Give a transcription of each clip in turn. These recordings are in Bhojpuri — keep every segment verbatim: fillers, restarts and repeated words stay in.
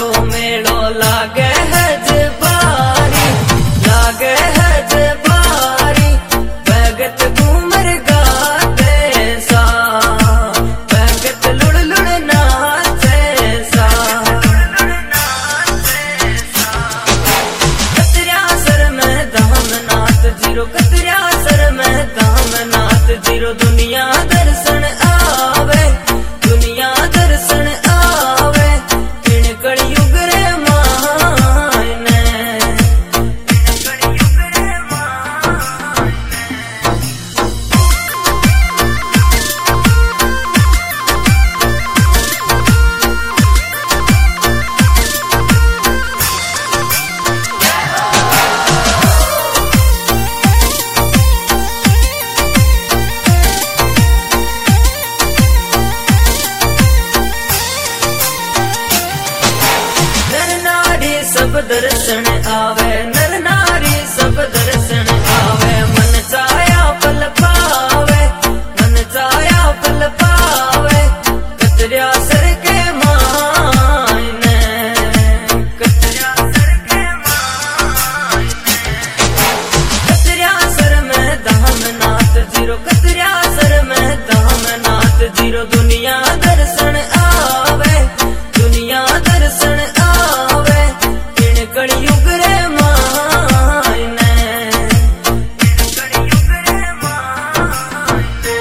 को मेड़ो लागे है जबारी, लागे है जबारी। भगत घूमर गाते सा, भगत लुड़ लुड़ नाचे सा। कतरिया सर में धाम नाथ जीरो, कतरिया सर में धाम नाथ जीरो। दुनिया दर्शन आवे, दुनिया दर्शन आवे। इन कलयुग रे मायने, इन कलयुग रे मायने। नर नारी सब दर्शन आवे, नर नारी सब दर्शन आवे। मन चाया पल पावे, मन चाया पल पावे। कतरिया सर के मायने, कतरिया सर के मायने। कतरिया सर में धाम नाथ जीरो, कतरिया सर में धाम नाथ जीरो। दुनिया दर्शन आवे, दुनिया दर्शन आवे। इन कलयुग रे मायने, इन कलयुग रे मायने।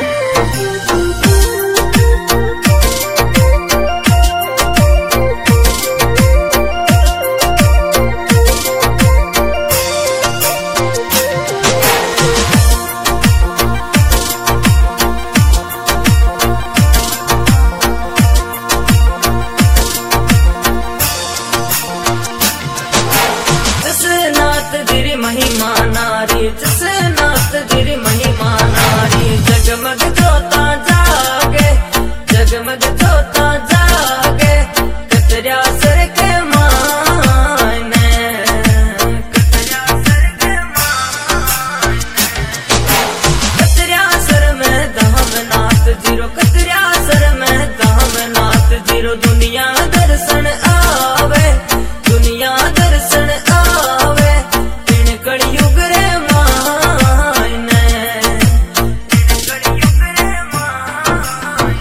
जसनाथ गिरी महिमा नारी, जसनाथ गिरी महिमा नारी। जगमग जोता जागे, जगमग जोता जागे। कतरिया सर के मायने, कतरिया सर के मायने। कतरिया सर में धाम नाथ जीरो, कतरिया सर में धाम नाथ जीरो। दुनिया दर्शन आवे, दुनिया दर्शन आवे। इन कलयुग रे मायने, इन कलयुग रे मायने।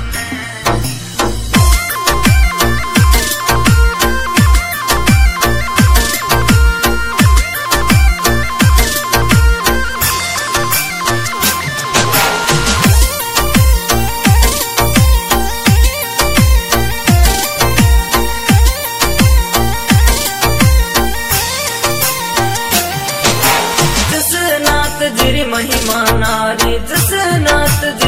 जसनाथ गिरी महिमा नारी, जसनाथ